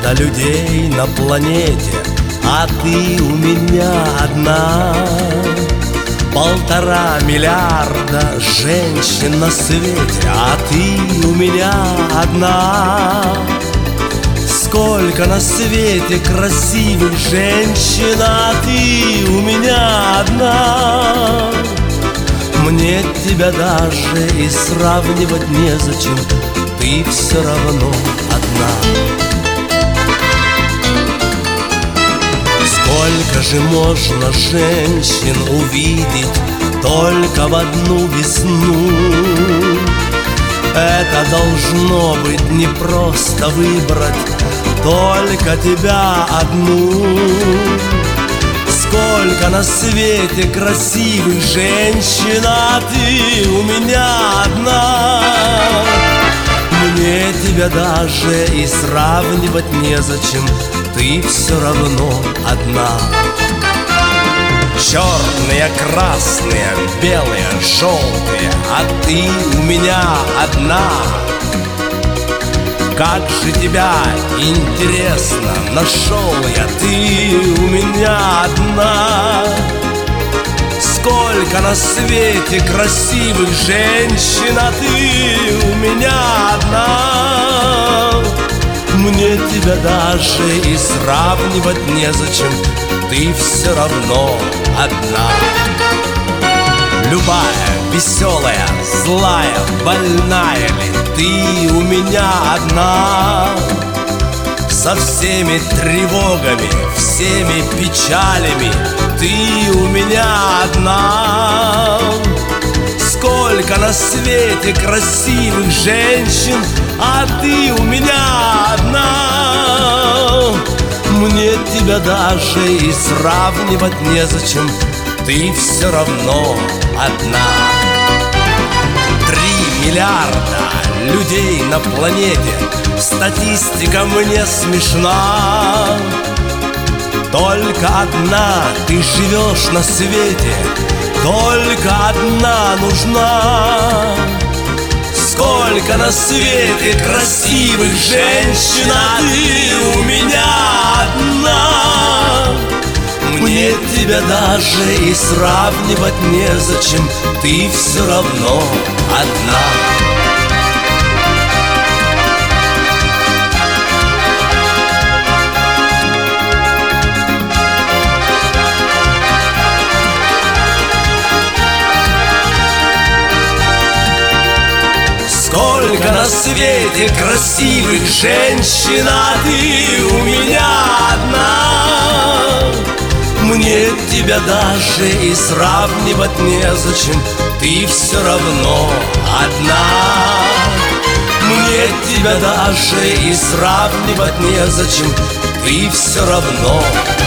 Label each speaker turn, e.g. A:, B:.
A: миллиарда людей на планете, а ты у меня одна. 1,5 миллиарда женщин на свете, а ты у меня одна. Сколько на свете красивых женщин, а ты у меня одна. Мне тебя даже и сравнивать незачем, ты все равно одна. Сколько же можно женщин увидеть только в одну весну? Это должно быть непросто выбрать только тебя одну. Сколько на свете красивых женщин, а ты у меня одна. Мне тебя даже и сравнивать незачем, ты все равно одна. Черные, красные, белые, желтые, а ты у меня одна. Как же тебя, интересно, нашел я, ты у меня одна. Сколько на свете красивых женщин, а ты у меня одна. Мне тебя даже и сравнивать незачем, ты все равно одна. Любая, веселая, злая, больная ли, ты у меня одна. Со всеми тревогами, всеми печалями, ты у меня одна. Сколько на свете красивых женщин, а ты у меня одна. Мне тебя даже и сравнивать незачем, ты все равно одна. 3 миллиарда людей на планете, статистика мне смешна. Только одна ты живешь на свете, только одна нужна. Сколько на свете красивых женщин, а ты у меня одна. Мне тебя даже и сравнивать незачем, ты все равно одна. Сколько на свете красивых женщин, а ты у меня одна. Мне тебя даже и сравнивать незачем, ты все равно одна. Мне тебя даже и сравнивать незачем, ты все равно